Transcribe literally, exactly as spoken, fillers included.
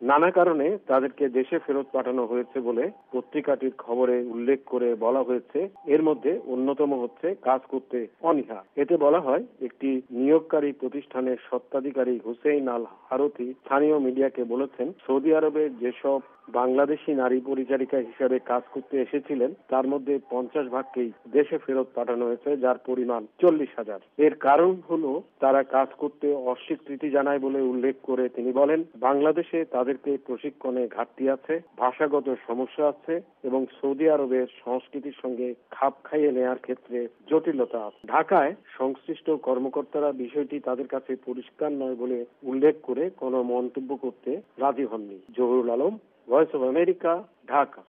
নানা কারণে তাদেরকে দেশে ফেরত পাঠানো হয়েছে বলে পত্রিকাটির খবরে উল্লেখ করে বলা হয়েছে। এর মধ্যে অন্যতম হচ্ছে কাজ করতে অনীহা। এতে বলা হয়, একটি নিয়োগকারী প্রতিষ্ঠানের স্বত্বাধিকারী হুসেইন আল হারথি স্থানীয় মিডিয়াকে বলেছেন, সৌদি আরবে যেসব বাংলাদেশি নারী পরিচারিকা হিসেবে কাজ করতে এসেছিলেন তার মধ্যে পঞ্চাশ ভাগকেই দেশে ফেরত পাঠানো হয়েছে, যার পরিমাণ চল্লিশ হাজার। এর কারণ হলো তারা কাজ করতে অস্বীকৃতি জানায় বলে উল্লেখ করে তিনি বলেন, বাংলাদেশে তাদেরকে প্রশিক্ষণে ঘাটতি আছে, ভাষাগত সমস্যা আছে এবং সৌদি আরবের সংস্কৃতির সঙ্গে খাপ খাইয়ে নেওয়ার ক্ষেত্রে জটিলতা আছে। ঢাকায় সংশ্লিষ্ট কর্মকর্তারা বিষয়টি তাদের কাছে পরিষ্কার নয় বলে উল্লেখ করে কোনো মন্তব্য করতে রাজি হননি। Zahurul Alam, Voice of America, Dhaka.